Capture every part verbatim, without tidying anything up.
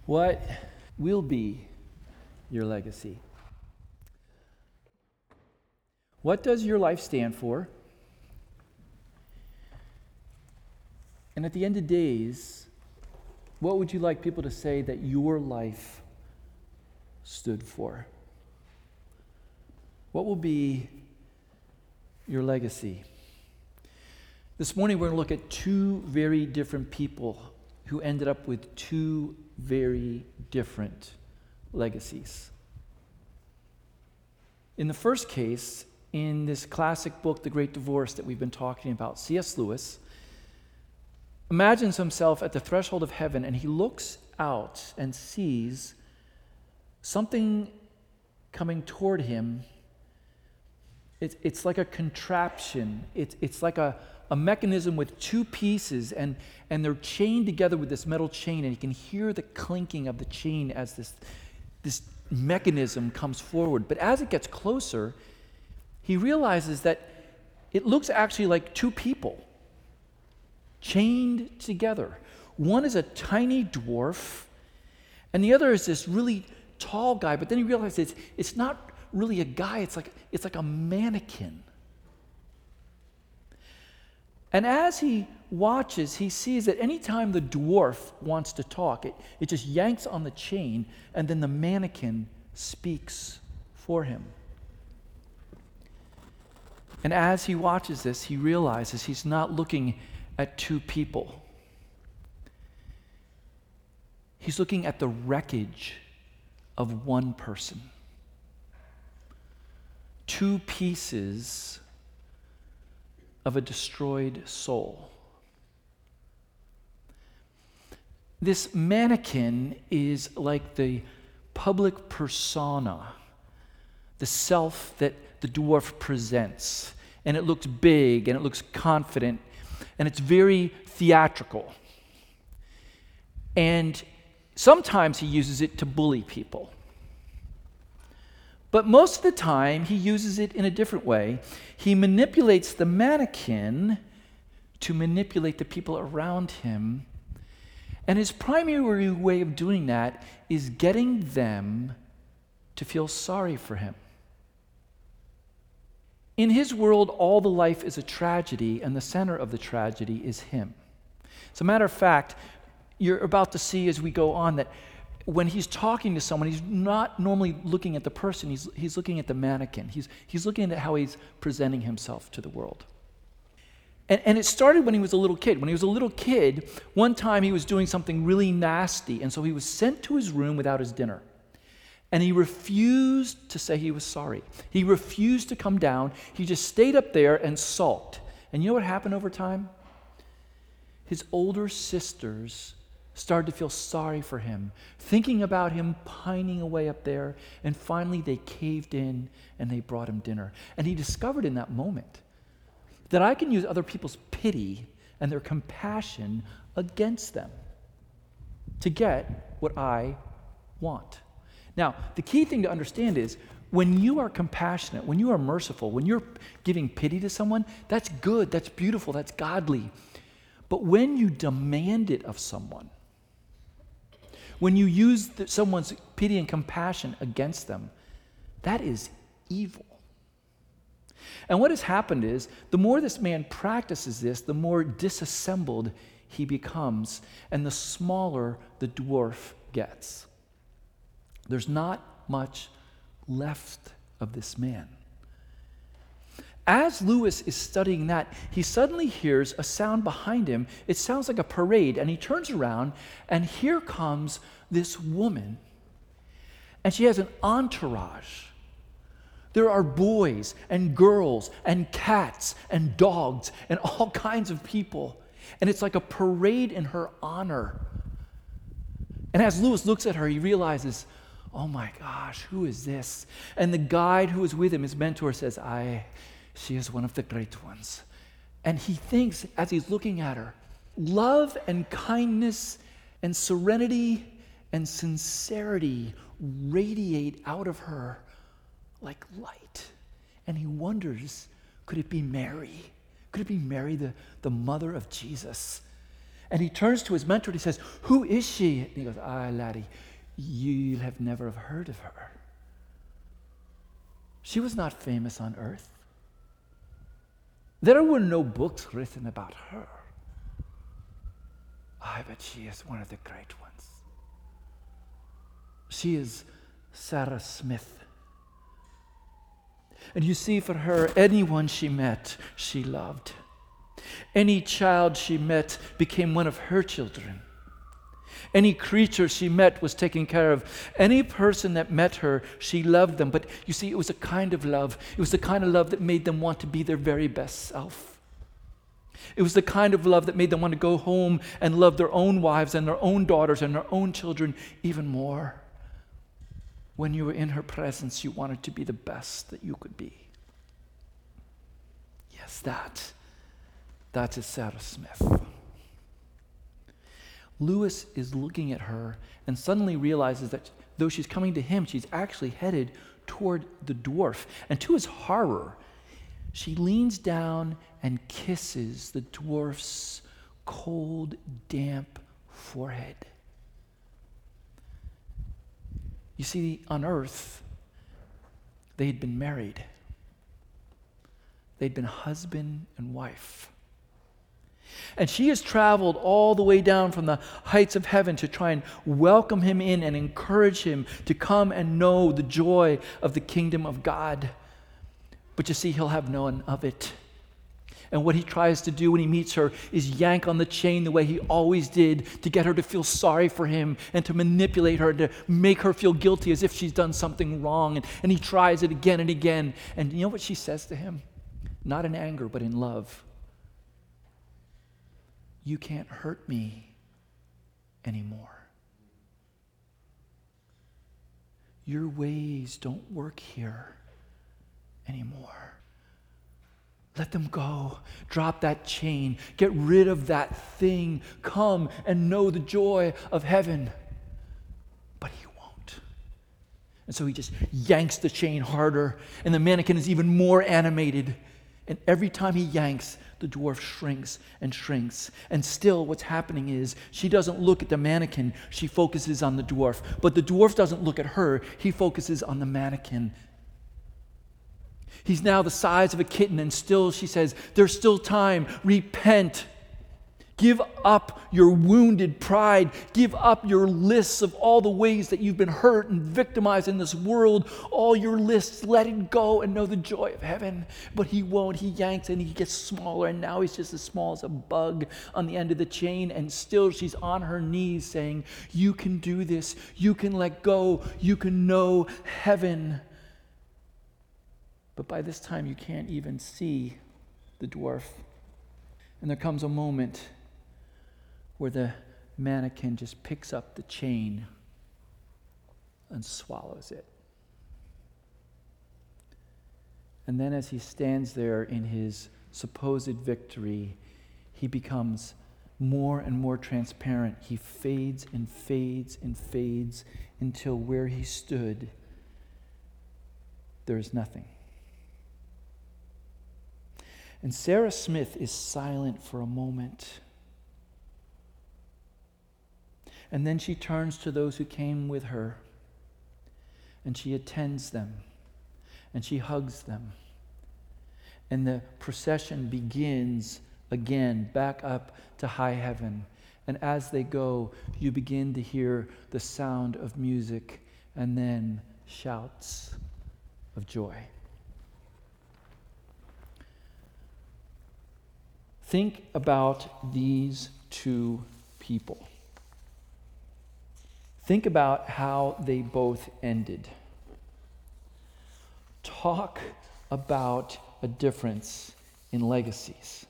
What will be your legacy? What does your life stand for? And at the end of days, what would you like people to say that your life stood for? What will be your legacy? This morning we're going to look at two very different people who ended up with two very different legacies. In the first case, in this classic book, The Great Divorce, that we've been talking about, C S Lewis imagines himself at the threshold of heaven, and he looks out and sees something coming toward him. It's, it's like a contraption. It's, it's like a, a mechanism with two pieces, and, and they're chained together with this metal chain, and you can hear the clinking of the chain as this, this mechanism comes forward. But as it gets closer, he realizes that it looks actually like two people chained together. One is a tiny dwarf, and the other is this really tall guy. But then he realizes it's, it's not really a guy, it's like, it's like a mannequin. And as he watches, he sees that anytime the dwarf wants to talk, it, it just yanks on the chain, and then the mannequin speaks for him. And as he watches this, he realizes he's not looking at two people. He's looking at the wreckage of one person. Two pieces of a destroyed soul. This mannequin is like the public persona, the self that the dwarf presents. And it looks big, and it looks confident, and it's very theatrical. And sometimes he uses it to bully people. But most of the time, he uses it in a different way. He manipulates the mannequin to manipulate the people around him. And his primary way of doing that is getting them to feel sorry for him. In his world, all the life is a tragedy, and the center of the tragedy is him. As a matter of fact, you're about to see as we go on that when he's talking to someone, he's not normally looking at the person, he's, he's looking at the mannequin. He's, he's looking at how he's presenting himself to the world. And, and it started when he was a little kid. When he was a little kid, one time he was doing something really nasty, and so he was sent to his room without his dinner. And he refused to say he was sorry. He refused to come down. He just stayed up there and sulked. And you know what happened over time? His older sisters started to feel sorry for him, thinking about him pining away up there, and finally they caved in and they brought him dinner. And he discovered in that moment that I can use other people's pity and their compassion against them to get what I want. Now, the key thing to understand is when you are compassionate, when you are merciful, when you're giving pity to someone, that's good, that's beautiful, that's godly. But when you demand it of someone, when you use the, someone's pity and compassion against them, that is evil. And what has happened is, the more this man practices this, the more disassembled he becomes, and the smaller the dwarf gets. There's not much left of this man. As Lewis is studying that, he suddenly hears a sound behind him. It sounds like a parade, and he turns around, and here comes this woman. And she has an entourage. There are boys and girls and cats and dogs and all kinds of people. And it's like a parade in her honor. And as Lewis looks at her, he realizes, oh my gosh, who is this? And the guide who is with him, his mentor, says, I, she is one of the great ones. And he thinks, as he's looking at her, love and kindness and serenity and sincerity radiate out of her like light. And he wonders, could it be Mary? Could it be Mary, the, the mother of Jesus? And he turns to his mentor and he says, who is she? And he goes, ah, laddie, you'll have never have heard of her. She was not famous on earth. There were no books written about her. I bet she is one of the great ones. She is Sarah Smith. And you see, for her, anyone she met, she loved. Any child she met became one of her children. Any creature she met was taken care of. Any person that met her, she loved them. But you see, it was a kind of love. It was the kind of love that made them want to be their very best self. It was the kind of love that made them want to go home and love their own wives and their own daughters and their own children even more. When you were in her presence, you wanted to be the best that you could be. Yes, that. That is Sarah Smith. Lewis is looking at her and suddenly realizes that though she's coming to him, she's actually headed toward the dwarf. And to his horror, she leans down and kisses the dwarf's cold, damp forehead. You see, on earth, they had been married. They'd been husband and wife. And she has traveled all the way down from the heights of heaven to try and welcome him in and encourage him to come and know the joy of the kingdom of God. But you see, he'll have none of it. And what he tries to do when he meets her is yank on the chain the way he always did to get her to feel sorry for him and to manipulate her, to make her feel guilty as if she's done something wrong. And, and he tries it again and again. And you know what she says to him? Not in anger, but in love. You can't hurt me anymore. Your ways don't work here anymore. Let them go. Drop that chain. Get rid of that thing. Come and know the joy of heaven. But he won't. And so he just yanks the chain harder, and the mannequin is even more animated. And every time he yanks, the dwarf shrinks and shrinks. And still what's happening is she doesn't look at the mannequin, she focuses on the dwarf. But the dwarf doesn't look at her, he focuses on the mannequin. He's now the size of a kitten, and still she says, there's still time, repent. Give up your wounded pride. Give up your lists of all the ways that you've been hurt and victimized in this world. All your lists, let it go and know the joy of heaven. But he won't. He yanks and he gets smaller, and now he's just as small as a bug on the end of the chain. And still she's on her knees saying, you can do this. You can let go. You can know heaven. But by this time you can't even see the dwarf. And there comes a moment where the mannequin just picks up the chain and swallows it. And then as he stands there in his supposed victory, he becomes more and more transparent. He fades and fades and fades until where he stood, there is nothing. And Sarah Smith is silent for a moment. And then she turns to those who came with her, and she attends them, and she hugs them. And the procession begins again, back up to high heaven. And as they go, you begin to hear the sound of music, and then shouts of joy. Think about these two people. Think about how they both ended. Talk about a difference in legacies.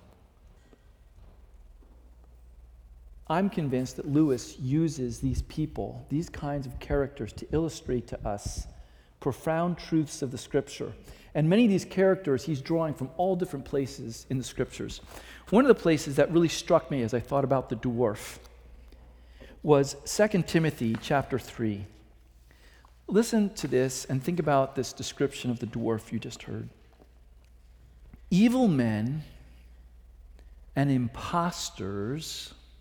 I'm convinced that Lewis uses these people, these kinds of characters, to illustrate to us profound truths of the Scripture. And many of these characters he's drawing from all different places in the Scriptures. One of the places that really struck me as I thought about the dwarf was Second Timothy chapter three. Listen to this and think about this description of the dwarf you just heard. Evil men and impostors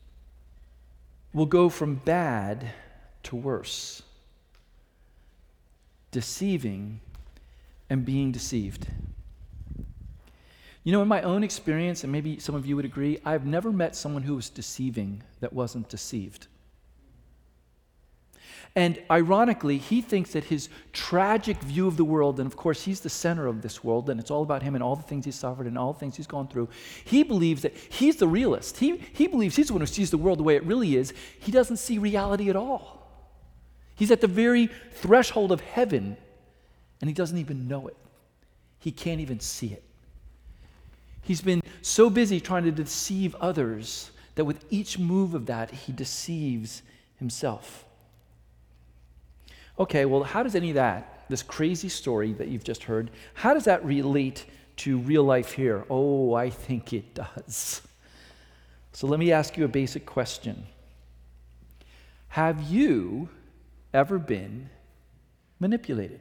will go from bad to worse, deceiving and being deceived. You know, in my own experience, and maybe some of you would agree, I've never met someone who was deceiving that wasn't deceived. And ironically, he thinks that his tragic view of the world, and of course he's the center of this world, and it's all about him and all the things he's suffered and all the things he's gone through. He believes that he's the realist. He, he believes he's the one who sees the world the way it really is. He doesn't see reality at all. He's at the very threshold of heaven, and he doesn't even know it. He can't even see it. He's been so busy trying to deceive others that with each move of that, he deceives himself. Okay, well, how does any of that, this crazy story that you've just heard, how does that relate to real life here? Oh, I think it does. So let me ask you a basic question. Have you ever been manipulated?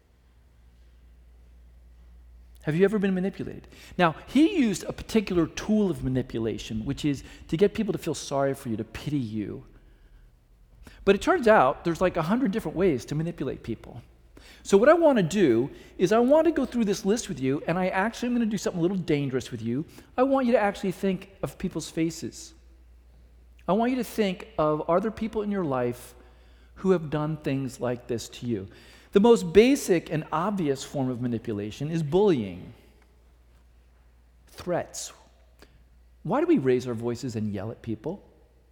Have you ever been manipulated? Now, he used a particular tool of manipulation, which is to get people to feel sorry for you, to pity you. But it turns out there's like a hundred different ways to manipulate people. So what I want to do is I want to go through this list with you, and I actually am going to do something a little dangerous with you. I want you to actually think of people's faces. I want you to think of, are there people in your life who have done things like this to you? The most basic and obvious form of manipulation is bullying, threats. Why do we raise our voices and yell at people?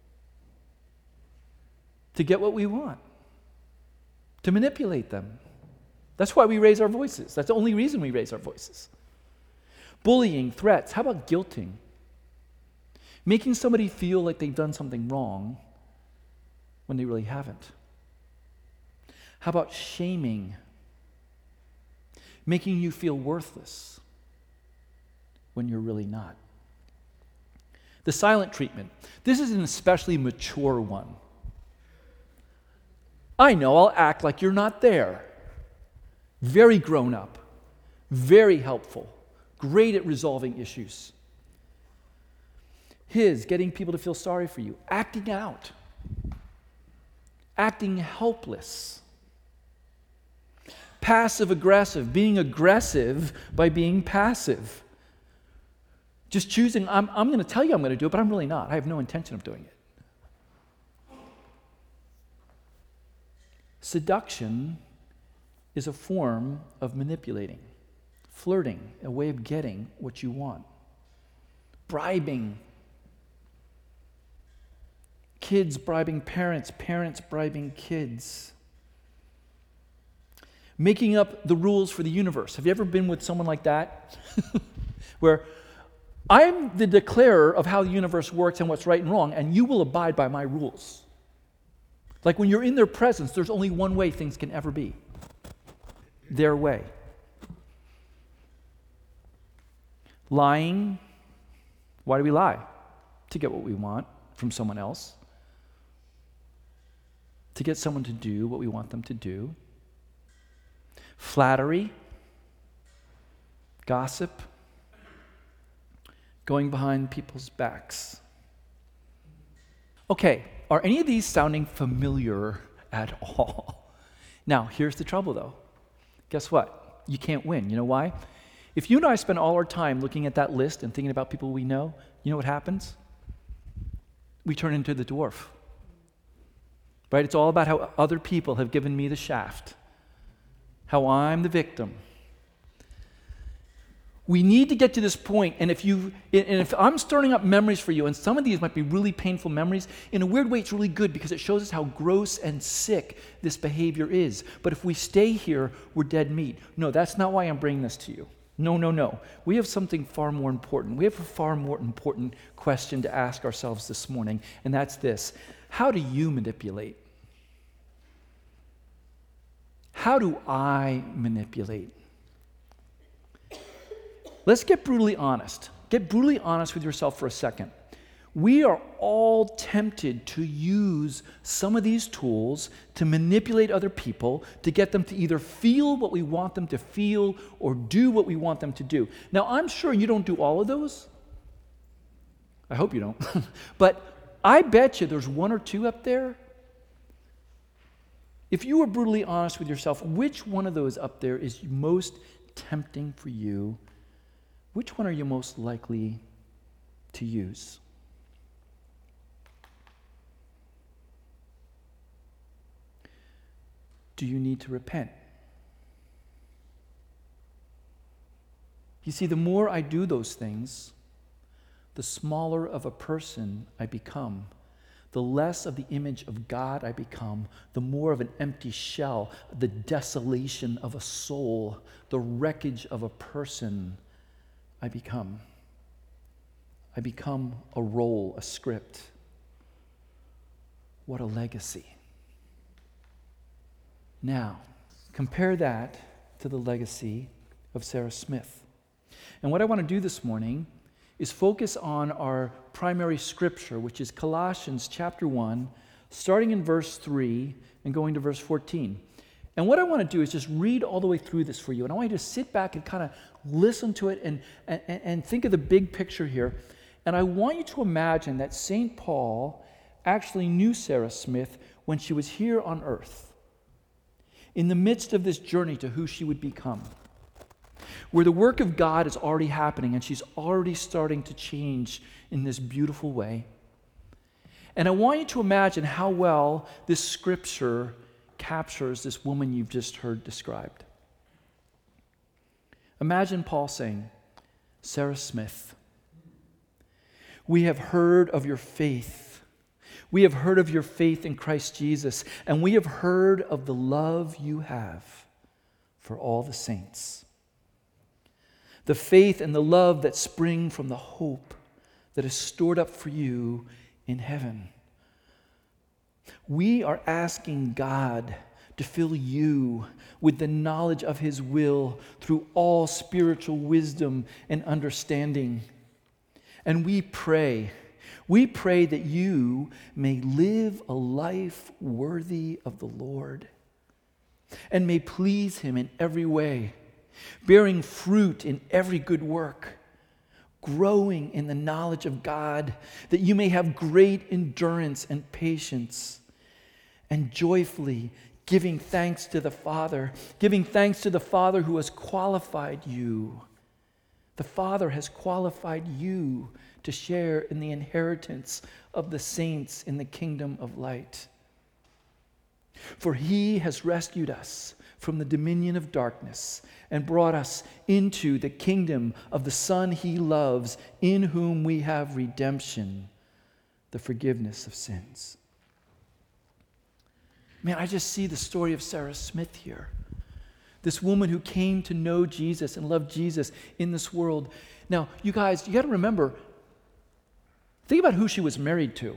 To get what we want, to manipulate them. That's why we raise our voices. That's the only reason we raise our voices. Bullying, threats. How about guilting? Making somebody feel like they've done something wrong when they really haven't. How about shaming? Making you feel worthless when you're really not. The silent treatment. This is an especially mature one. I know, I'll act like you're not there. Very grown up, very helpful, great at resolving issues. His, getting people to feel sorry for you, acting out, acting helpless. Passive aggressive, being aggressive by being passive. Just choosing, I'm, I'm going to tell you I'm going to do it, but I'm really not. I have no intention of doing it. Seduction is a form of manipulating. Flirting, a way of getting what you want. Bribing. Kids bribing parents, parents bribing kids. Making up the rules for the universe. Have you ever been with someone like that? Where I'm the declarer of how the universe works and what's right and wrong, and you will abide by my rules. Like when you're in their presence, there's only one way things can ever be. Their way. Lying. Why do we lie? To get what we want from someone else. To get someone to do what we want them to do. Flattery. Gossip. Going behind people's backs. Okay. Are any of these sounding familiar at all? Now, here's the trouble though. Guess what? You can't win. You know why? If you and I spend all our time looking at that list and thinking about people we know, you know what happens? We turn into the dwarf. Right? It's all about how other people have given me the shaft. How I'm the victim. We need to get to this point, and if you, and if I'm stirring up memories for you, and some of these might be really painful memories, in a weird way it's really good because it shows us how gross and sick this behavior is. But if we stay here, we're dead meat. No, that's not why I'm bringing this to you. No, no, no. We have something far more important. We have a far more important question to ask ourselves this morning, and that's this. How do you manipulate? How do I manipulate? Let's get brutally honest. Get brutally honest with yourself for a second. We are all tempted to use some of these tools to manipulate other people, to get them to either feel what we want them to feel or do what we want them to do. Now, I'm sure you don't do all of those. I hope you don't. But I bet you there's one or two up there. If you were brutally honest with yourself, which one of those up there is most tempting for you? Which one are you most likely to use? Do you need to repent? You see, the more I do those things, the smaller of a person I become. The less of the image of God I become, the more of an empty shell, the desolation of a soul, the wreckage of a person I become. I become a role, a script. What a legacy. Now, compare that to the legacy of Sarah Smith. And what I want to do this morning is focus on our primary scripture, which is Colossians chapter one, starting in verse three and going to verse fourteen. And what I want to do is just read all the way through this for you. And I want you to sit back and kind of listen to it and, and, and think of the big picture here. And I want you to imagine that Saint Paul actually knew Sarah Smith when she was here on earth, in the midst of this journey to who she would become, where the work of God is already happening and she's already starting to change in this beautiful way. And I want you to imagine how well this scripture captures this woman you've just heard described. Imagine Paul saying, Sarah Smith, we have heard of your faith. We have heard of your faith in Christ Jesus, and we have heard of the love you have for all the saints. The faith and the love that spring from the hope that is stored up for you in heaven. We are asking God to fill you with the knowledge of His will through all spiritual wisdom and understanding. And we pray, we pray that you may live a life worthy of the Lord and may please Him in every way, bearing fruit in every good work, growing in the knowledge of God, that you may have great endurance and patience, and joyfully giving thanks to the Father, giving thanks to the Father who has qualified you. The Father has qualified you to share in the inheritance of the saints in the kingdom of light. For He has rescued us from the dominion of darkness and brought us into the kingdom of the Son He loves, in whom we have redemption, the forgiveness of sins. Man, I just see the story of Sarah Smith here. This woman who came to know Jesus and love Jesus in this world. Now, you guys, you got to remember, think about who she was married to.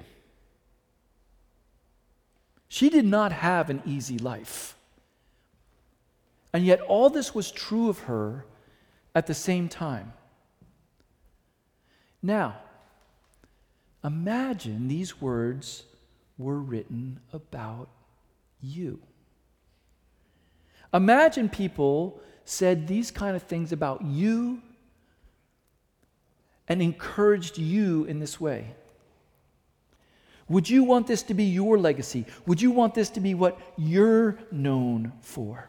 She did not have an easy life. And yet all this was true of her at the same time. Now, imagine these words were written about you. Imagine people said these kind of things about you and encouraged you in this way. Would you want this to be your legacy? Would you want this to be what you're known for?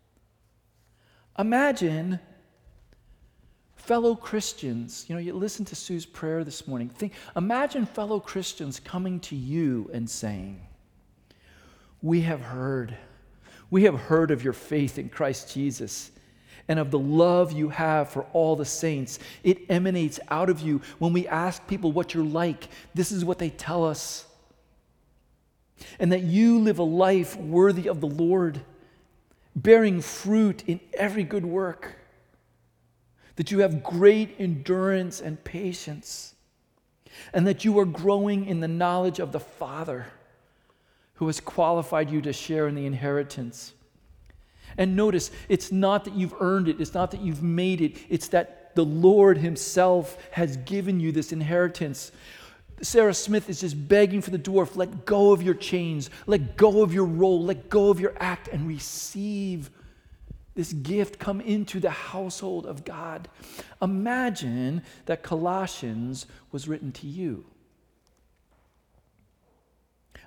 Imagine fellow Christians, you know, you listen to Sue's prayer this morning. Think, imagine fellow Christians coming to you and saying, we have heard, we have heard of your faith in Christ Jesus and of the love you have for all the saints. It emanates out of you. When we ask people what you're like, this is what they tell us. And that you live a life worthy of the Lord, bearing fruit in every good work, that you have great endurance and patience, and that you are growing in the knowledge of the Father who has qualified you to share in the inheritance. And notice, it's not that you've earned it, it's not that you've made it, it's that the Lord Himself has given you this inheritance. Sarah Smith is just begging for the dwarf, let go of your chains, let go of your role, let go of your act, and receive this gift. Come into the household of God. Imagine that Colossians was written to you.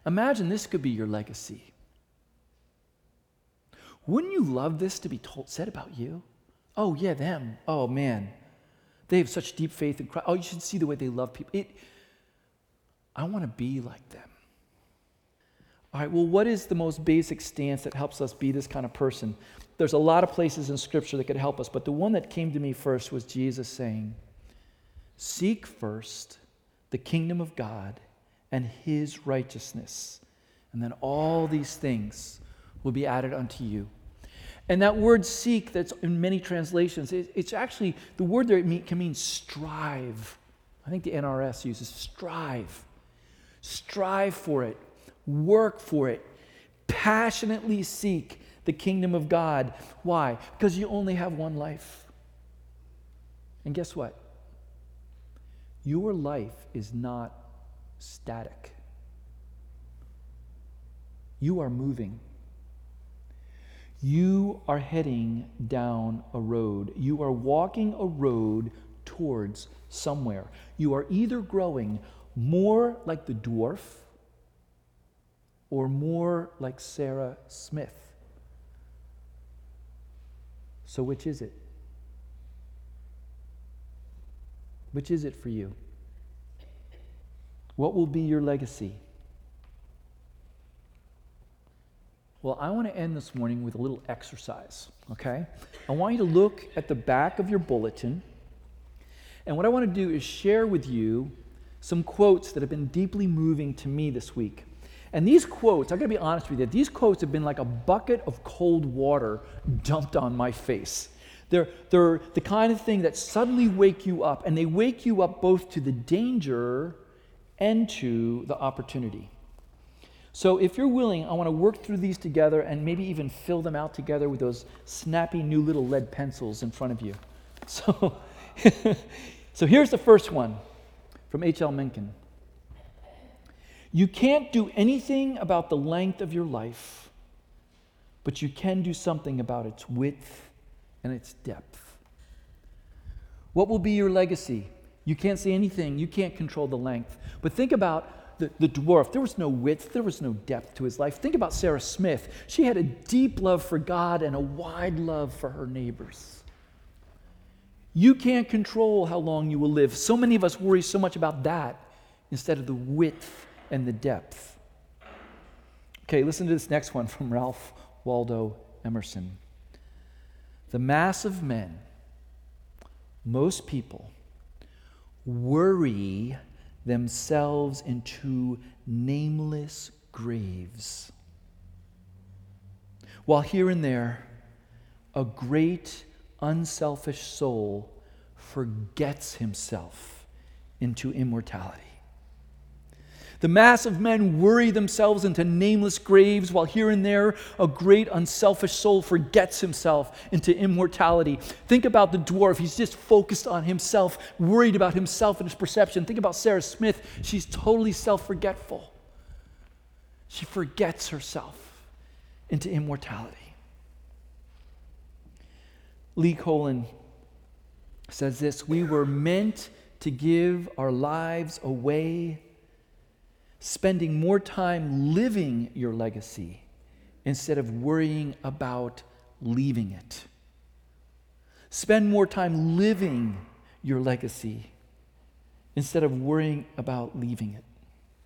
Imagine this could be your legacy. Wouldn't you love this to be told, said about you? Oh, yeah, them. Oh, man. They have such deep faith in Christ. Oh, you should see the way they love people. It, I want to be like them. All right, well, what is the most basic stance that helps us be this kind of person? There's a lot of places in Scripture that could help us, but the one that came to me first was Jesus saying, seek first the kingdom of God and his righteousness, and then all these things will be added unto you. And that word seek, that's in many translations, it, it's actually, the word there mean, can mean strive. I think the N R S uses strive. Strive for it. Work for it. Passionately seek the kingdom of God. Why? Because you only have one life. And guess what? Your life is not static. You are moving. You are heading down a road. You are walking a road towards somewhere. You are either growing more like the dwarf or more like Sarah Smith. So which is it? Which is it for you? What will be your legacy? Well, I want to end this morning with a little exercise, okay? I want you to look at the back of your bulletin, and what I want to do is share with you some quotes that have been deeply moving to me this week. And these quotes, I got to be honest with you, these quotes have been like a bucket of cold water dumped on my face. They're, they're the kind of thing that suddenly wake you up, and they wake you up both to the danger and to the opportunity. So if you're willing, I want to work through these together and maybe even fill them out together with those snappy new little lead pencils in front of you. So, so here's the first one from H L Mencken. You can't do anything about the length of your life, but you can do something about its width and its depth. What will be your legacy? You can't say anything. You can't control the length. But think about the, the dwarf. There was no width. There was no depth to his life. Think about Sarah Smith. She had a deep love for God and a wide love for her neighbors. You can't control how long you will live. So many of us worry so much about that instead of the width and the depth. Okay, listen to this next one from Ralph Waldo Emerson. The mass of men, most people, worry themselves into nameless graves, while here and there, a great unselfish soul forgets himself into immortality. The mass of men worry themselves into nameless graves, while here and there, a great unselfish soul forgets himself into immortality. Think about the dwarf. He's just focused on himself, worried about himself and his perception. Think about Sarah Smith. She's totally self-forgetful. She forgets herself into immortality. Lee Colin says this: we were meant to give our lives away, spending more time living your legacy instead of worrying about leaving it. Spend more time living your legacy instead of worrying about leaving it.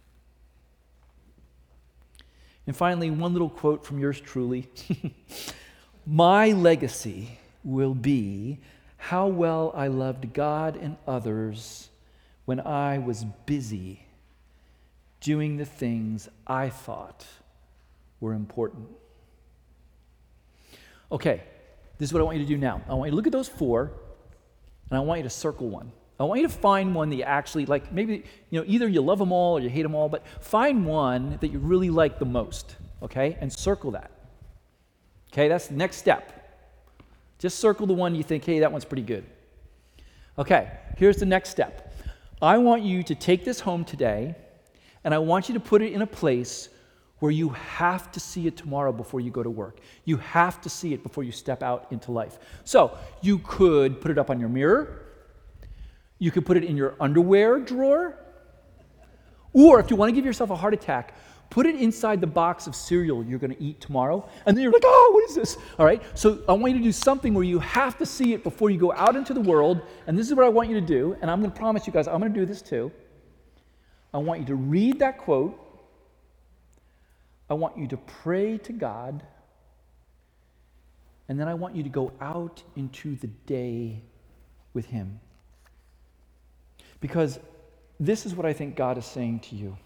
And finally, one little quote from yours truly. My legacy will be how well I loved God and others when I was busy doing the things I thought were important. Okay, this is what I want you to do now. I want you to look at those four, and I want you to circle one. I want you to find one that you actually like. Maybe, you know, either you love them all or you hate them all, but find one that you really like the most, okay? And circle that. Okay, that's the next step. Just circle the one you think, hey, that one's pretty good. Okay, here's the next step. I want you to take this home today, and I want you to put it in a place where you have to see it tomorrow before you go to work. You have to see it before you step out into life. So you could put it up on your mirror. You could put it in your underwear drawer. Or if you want to give yourself a heart attack, Put it inside the box of cereal you're going to eat tomorrow, and then you're like, oh, what is this? All right, so I want you to do something where you have to see it before you go out into the world, and this is what I want you to do, and I'm going to promise you guys, I'm going to do this too. I want you to read that quote. I want you to pray to God, and then I want you to go out into the day with Him. Because this is what I think God is saying to you.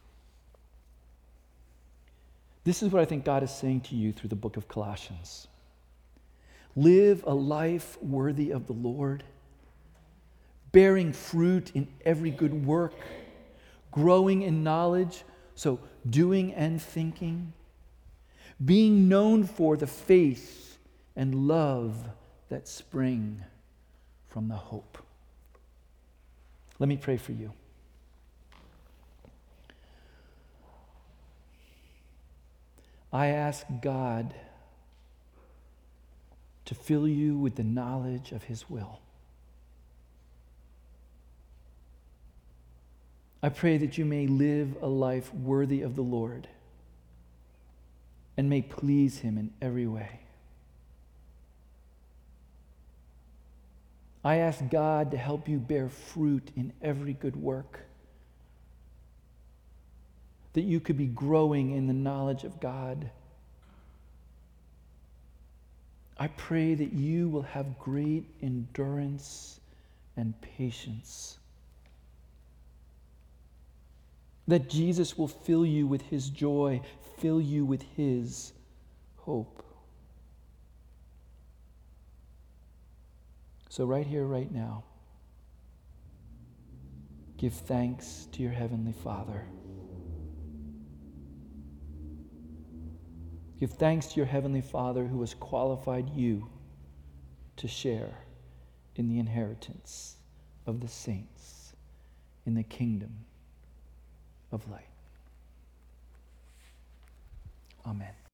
This is what I think God is saying to you through the book of Colossians. Live a life worthy of the Lord, bearing fruit in every good work, growing in knowledge, so doing and thinking, being known for the faith and love that spring from the hope. Let me pray for you. I ask God to fill you with the knowledge of His will. I pray that you may live a life worthy of the Lord and may please Him in every way. I ask God to help you bear fruit in every good work, that you could be growing in the knowledge of God. I pray that you will have great endurance and patience, that Jesus will fill you with His joy, fill you with His hope. So right here, right now, give thanks to your Heavenly Father. Give thanks to your Heavenly Father who has qualified you to share in the inheritance of the saints in the kingdom of light. Amen.